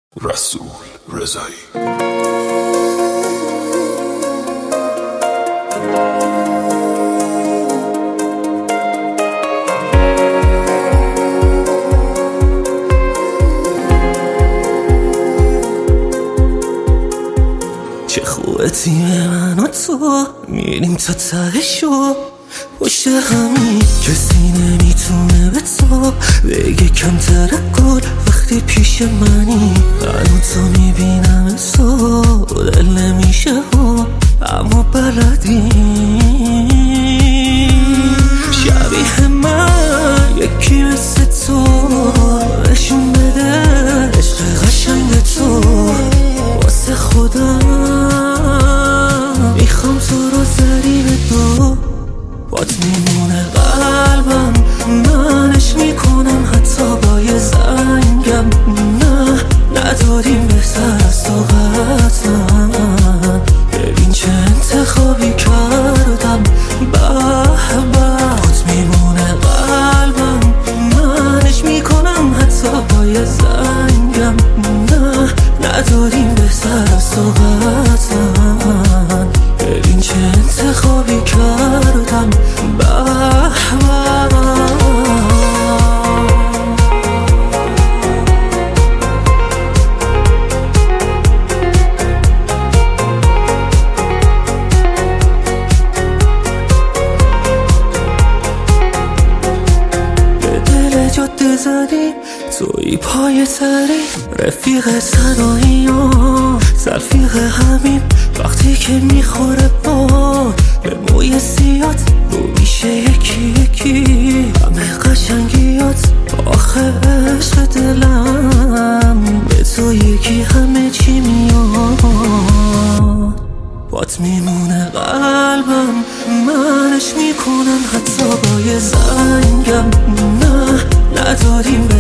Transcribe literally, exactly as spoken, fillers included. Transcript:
رسول رضایی. چه خوبه تیم من و تو میریم تا تهشو، پشت همی کسی نمیتونه به تو بگه کمتر گل وقتی پیش منی. هنو تو میبینم تو دل نمیشه ها، اما بلدی شبیه من یکی مثل تو نشون بده عشق قشنگ تو. واسه خودم میخوام تو رو زریب دو، بات میمونه قلبم، منش میکنم حتی با یه زنگم. نه نداریم بهتر از تو قطعا، ببین چه انتخابی کردم. به بات میمونه قلبم، منش میکنم حتی با یه زنگم. نه نداریم بهتر از تو قطعا، ببین چه انتخابی کردم. به به دل جاده زدی توی پای تری، رفیق تنهایی ها تلفیق همین وقتی که میخوره با به موی سیات رو میشه یکی یکی همه قشنگیات. آخه عشق دلم به تو یکی همه چی میاد. بات میمونه قلبم، منش میکنم حتی با یه زنگم. نه نداریم